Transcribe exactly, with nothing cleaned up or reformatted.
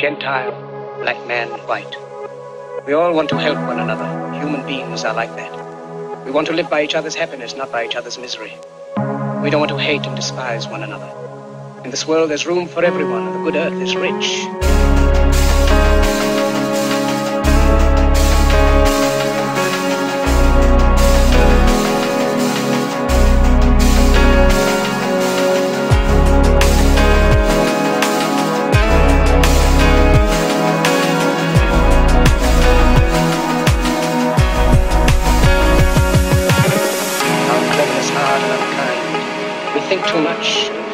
Gentile, black man, white. We all want to help one another. Human beings are like that. We want to live by each other's happiness, not by each other's misery. We don't want to hate and despise one another. In this world, there's room for everyone, and the good earth is rich. Think too much,